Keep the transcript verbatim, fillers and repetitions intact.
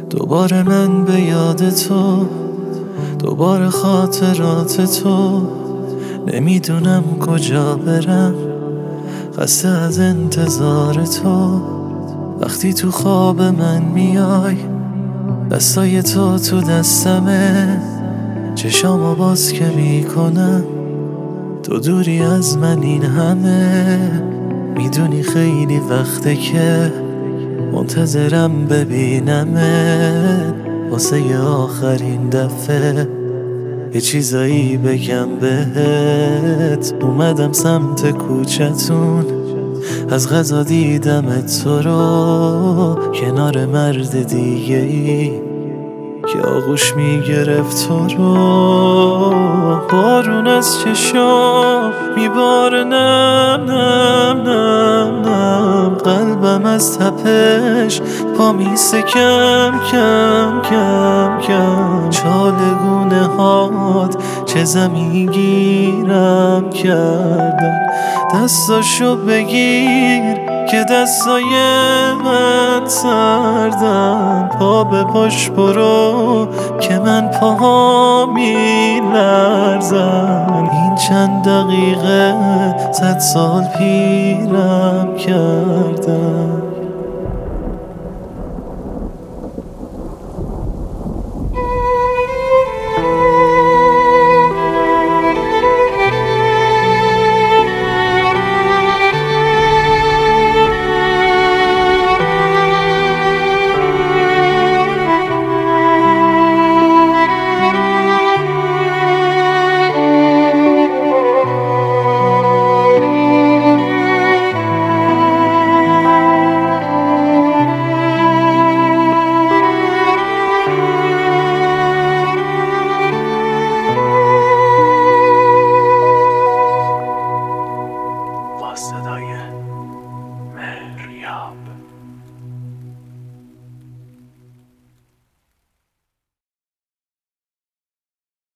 دوباره من به یاد تو، دوباره خاطرات تو. نمیدونم کجا برم، خسته از انتظار تو. وقتی تو خواب من میای، دستای تو تو دستمه. چشامو باز که میکنم، تو دوری از من این همه. میدونی خیلی وقته که منتظرم ببینمت، واسه آخرین دفعه یه چیزایی بگم بهت. اومدم سمت کوچتون، از غذا دیدمت تو رو کنار مرد دیگه ای که آغوش میگرفت تو رو. بارون از چشام میباره، نم نم نم نم. قلبم از تپش پا میسه کم کم کم کم. چالگونه هات چه زمین گیرم کردن. دستاشو بگیر که دستای من سردن. پا به پاش برو که من پاها میلرزن. این چند دقیقه صد سال پیرم کردن.